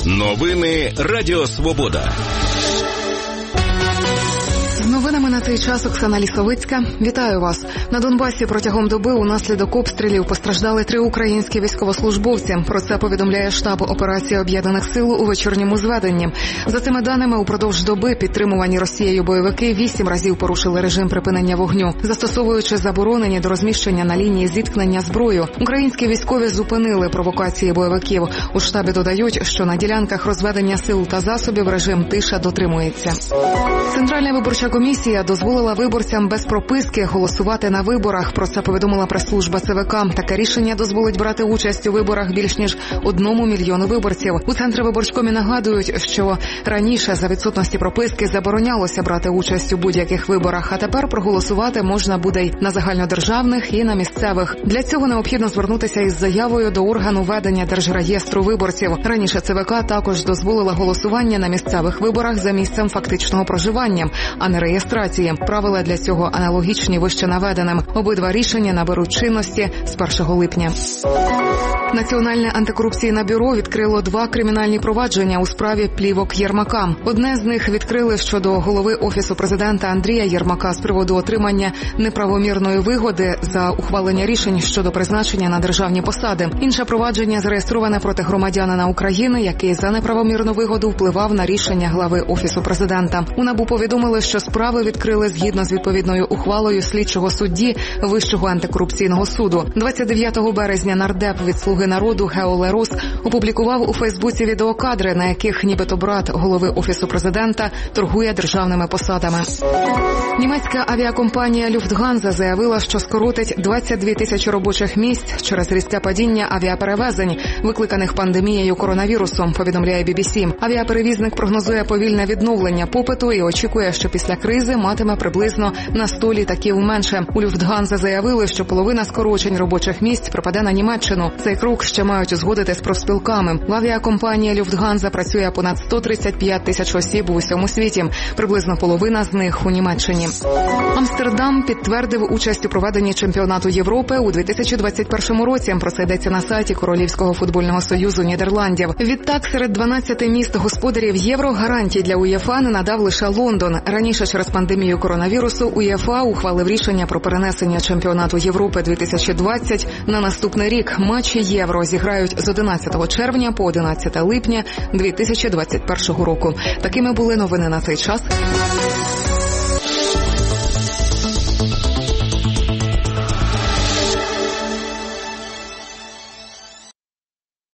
Новини Радіо Свобода. З новинами на цей час Оксана Лісовицька. Вітаю вас. На Донбасі протягом доби унаслідок обстрілів постраждали 3 українські військовослужбовці. Про це повідомляє штаб операції Об'єднаних сил у вечірньому зведенні. За цими даними, упродовж доби підтримувані Росією бойовики 8 разів порушили режим припинення вогню, застосовуючи заборонені до розміщення на лінії зіткнення зброю. Українські військові зупинили провокації бойовиків. У штабі додають, що на ділянках розведення сил та засобів режим тиша дотримується. Центральна виборча комісія дозволила виборцям без прописки голосувати на виборах. Про це повідомила прес-служба ЦВК. Таке рішення дозволить брати участь у виборах більш ніж 1 мільйону виборців. У Центрвиборчкомі нагадують, що раніше за відсутності прописки заборонялося брати участь у будь-яких виборах, а тепер проголосувати можна буде й на загальнодержавних, і на місцевих. Для цього необхідно звернутися із заявою до органу ведення Держреєстру виборців. Раніше ЦВК також дозволила голосування на місцевих виборах за місцем фактичного проживання, а не реєстрації. Правила для цього аналогічні вище наведеним. Обидва рішення наберуть чинності з 1 липня. Національне антикорупційне бюро відкрило 2 кримінальні провадження у справі плівок Єрмака. Одне з них відкрили щодо голови Офісу президента Андрія Єрмака з приводу отримання неправомірної вигоди за ухвалення рішень щодо призначення на державні посади. Інше провадження зареєстроване проти громадянина України, який за неправомірну вигоду впливав на рішення глави Офісу президента. У НАБУ повідомили, що справи відкрили згідно з відповідною ухвалою слідчого судді Вищого антикорупційного суду. 29 березня нардеп від «Слуги народу» Гео Лерос опублікував у Фейсбуці відеокадри, на яких нібито брат голови Офісу президента торгує державними посадами. Німецька авіакомпанія «Люфтганза» заявила, що скоротить 22 тисячі робочих місць через різке падіння авіаперевезень, викликаних пандемією коронавірусу, повідомляє BBC. Авіаперевізник прогнозує повільне відновлення попиту і очікує, що після кризи матиме приблизно на 100 літаків менше. У «Люфтганза» заявили, що половина скорочень робочих місць припаде на Німеччину. Цей крок ще мають узгодити з профспілками. В авіакомпанії «Люфтганза» працює понад 135 тисяч осіб у всьому світі. Приблизно половина з них у Німеччині. Амстердам підтвердив участь у проведенні чемпіонату Європи у 2021 році. Про це йдеться на сайті Королівського футбольного союзу Нідерландів. Відтак, серед 12 міст-господарів Євро гарантій для УЄФА не надав лише Лондон. Раніше через пандемію коронавірусу УЄФА ухвалив рішення про перенесення чемпіонату Європи 2020 на наступний рік. Матчі Євро зіграють з 11 червня по 11 липня 2021 року. Такими були новини на цей час.